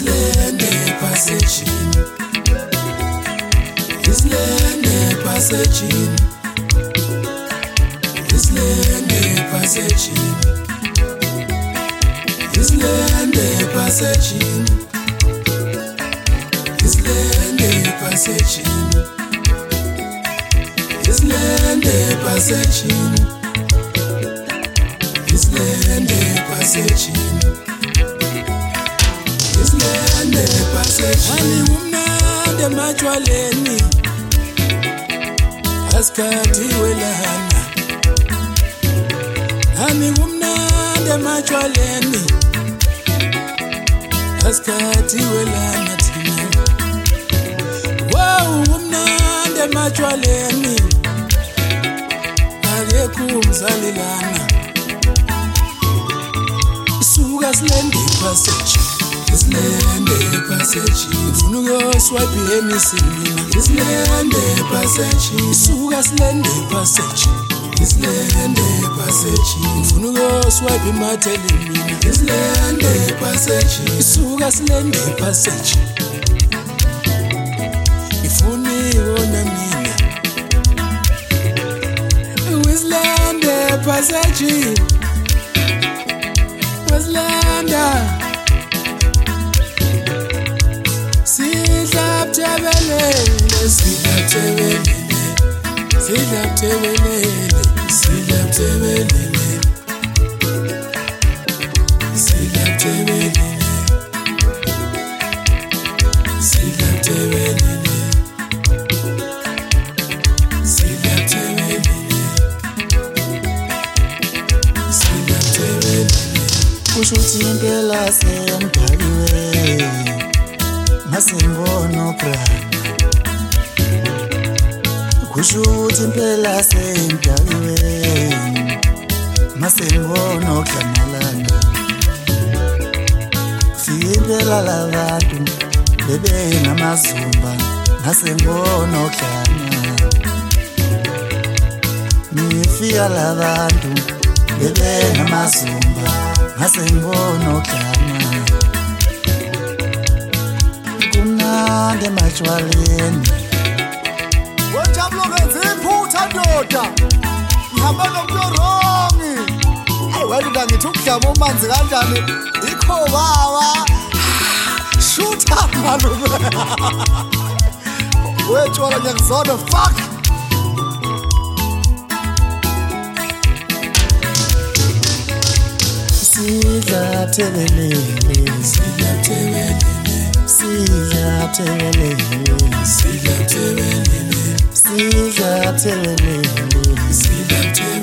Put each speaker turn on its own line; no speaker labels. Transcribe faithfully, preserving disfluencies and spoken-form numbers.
Islande passage. Islande passage. Islande passage. Islande passage. Islande passage. Islande passage. Islande passage. Islande passage. Ani umnande majwaleni askati welana. Ani umnande majwaleni askati welana tina. Wow umnande majwaleni agekumzalilana. Suga Islande passage. Islande passage. Funugo swipe anything. Islande passage. Suga Islande passage. Islande passage. Funugo swipe matelini. Islande passage. Suga Islande passage. Ifuni ona mina. Islande passage. Islande. Sidlap tebelele, sidlap tebelele, sidlap tebelele, sidlap tebelele, sidlap tebelele, sidlap tebelele, sidlap tebelele, sidlap tebelele.
Kushuthi impela semdaliwe masimbono prana. Kushuthi impela semdaliwe masimbono klamalana. Impela labantu bebe ngamazumba masimbono klama. Nifia labantu bebe ngamazumba masimbono klama. Kumnande majwaleni
Wejablo ngenze iphutha ndoda. Ngihamba nomntoromi. Hey wena ngithi ukudlama umanzi kanjani? Ikho baba. Shoot up malume. Wetshwala ngiyakuzona fuck.
Sidlap tebelele,
Sidlap tebelele,
sidlap tebelele,
sidlap tebelele,
sidlap tebelele,
sidlap tebelele.